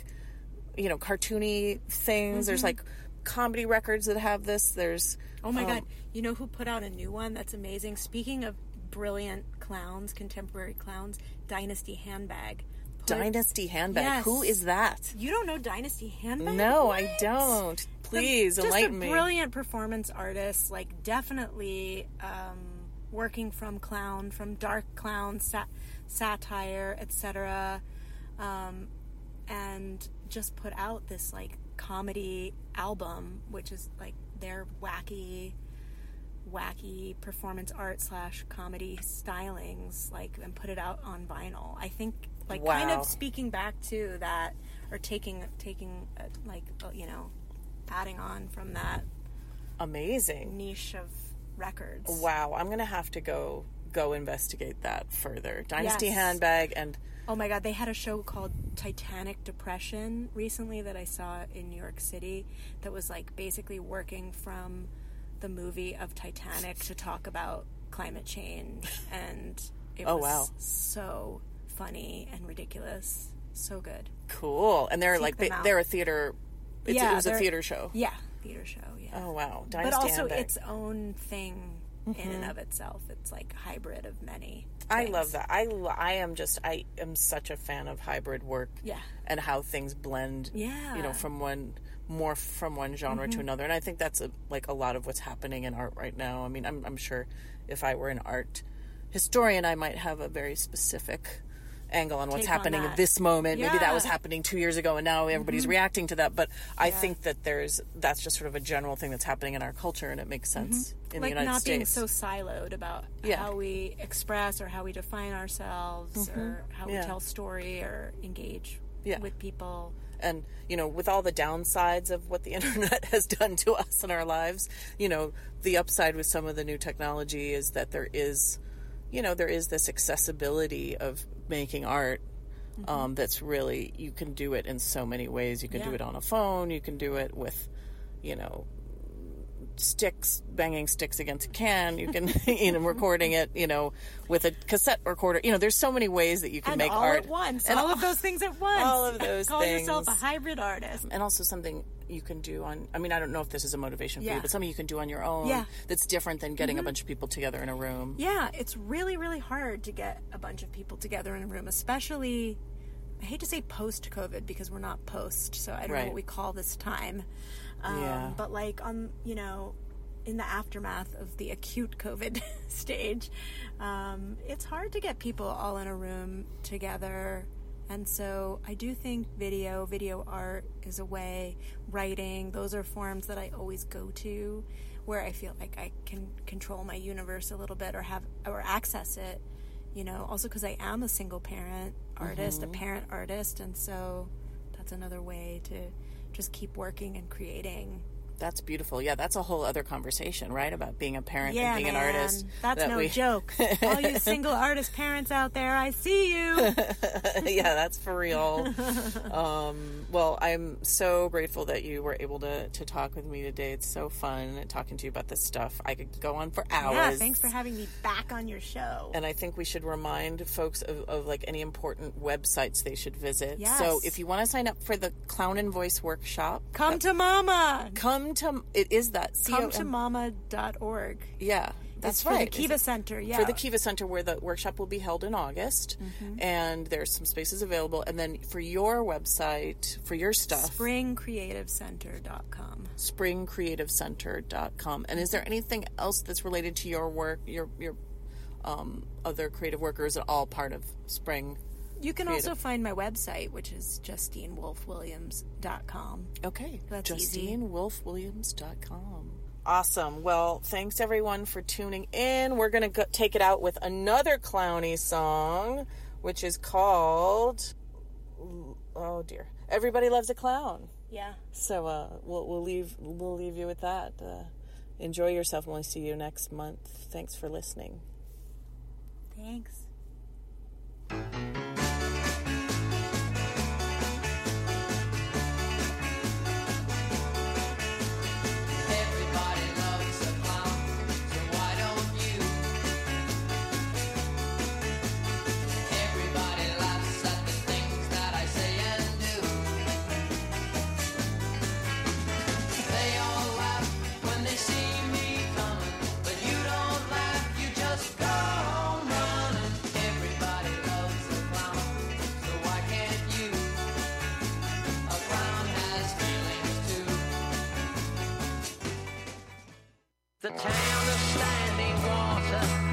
cartoony things. Mm-hmm. There's like comedy records that have this. There's oh my god, you know who put out a new one that's amazing? Speaking of brilliant clowns, contemporary clowns, Dynasty Handbag. Dynasty Handbag. Yes. Who is that? You don't know Dynasty Handbag? No, what? I don't. Please enlighten me. Just a brilliant performance artist, like definitely working from clown, from dark clown, satire, etc., and just put out this like comedy album, which is like their wacky performance art / comedy stylings, like, and put it out on vinyl. I think, like, Wow. kind of speaking back to that, or taking like, you know, adding on from that Amazing. niche of records. Wow, I'm gonna have to go investigate that further. Dynasty Yes. Handbag and Oh my God, they had a show called Titanic Depression recently that I saw in New York City that was like basically working from the movie of Titanic to talk about climate change, and it Oh, was wow. so funny and ridiculous. So good. cool. And they're Seek like them out. they're a theater. It was a they're- theater show. Yeah, theater show, yeah. Oh wow, but Dynasty also Handbag. its own thing in and of itself. It's like hybrid of many I things. love that. I am such a fan of hybrid work. Yeah. And how things blend. Yeah. You know, from one genre to another, and I think that's a lot of what's happening in art right now. I mean, I'm sure if I were an art historian, I might have a very specific angle on what's Take on happening at that. this moment. Maybe that was Yeah. happening 2 years ago, and now everybody's reacting to that. But I think that that's just sort of a general thing that's happening in our culture, and it makes sense in the Like United not being States. so siloed about Yeah. how we express or how we define ourselves or how Yeah. we tell story or engage Yeah. with people. And, you know, with all the downsides of what the internet has done to us in our lives, you know, the upside with some of the new technology is that there is this accessibility of making art that's really, you can do it in so many ways. You can do Yeah. it on a phone. You can do it with, you know, banging sticks against a can. You can, recording it, with a cassette recorder. There's so many ways that you can And make all art. at once. And all of those things at once. all of those Call yourself a things. hybrid artist. And also something you can do on, I mean, I don't know if this is a motivation for you, Yeah. but something you can do on your own Yeah. that's different than getting a bunch of people together in a room. Yeah, it's really, really hard to get a bunch of people together in a room, especially, I hate to say post-COVID because we're not post, so I don't know Right. what we call this time. Yeah. But like in the aftermath of the acute COVID stage, it's hard to get people all in a room together. And so I do think video art is a way, writing, those are forms that I always go to where I feel like I can control my universe a little bit or access it, also because I am a single parent artist, a parent artist. And so that's another way to just keep working and creating. That's beautiful. Yeah, that's a whole other conversation, right? About being a parent Yeah, and being man. an artist. That's that no we- joke. All you single artist parents out there, I see you. Yeah, that's for real. Well, I'm so grateful that you were able to talk with me today. It's so fun talking to you about this stuff. I could go on for hours. Yeah, thanks for having me back on your show. And I think we should remind folks of like any important websites they should visit. Yes. So if you want to sign up for the Clown and Voice workshop, Come to Mama. it is that Come to mama.org. Yeah, that's It's for right. the Kiva Center, yeah. For the Kiva Center, where the workshop will be held in August, and there's some spaces available. And then for your website, for your stuff, springcreativecenter.com. springcreativecenter.com. And is there anything else that's related to your work, your other creative work, or is it all part of Spring? You can Creative. also find my website, which is JustineWolfWilliams.com. Okay, That's easy. JustineWolfWilliams.com. Awesome. Well, thanks everyone for tuning in. We're going to take it out with another clowny song, which is called, oh dear, Everybody Loves a Clown. Yeah. So we'll leave you with that. Enjoy yourself, and we'll see you next month. Thanks for listening. Thanks. Everybody loves a clown, so why don't you? Everybody laughs at the things that I say and do. They all laugh when they see me coming, but you don't laugh, you just go on running. Everybody loves a clown, so why can't you? A clown has feelings too. The town of Standing Water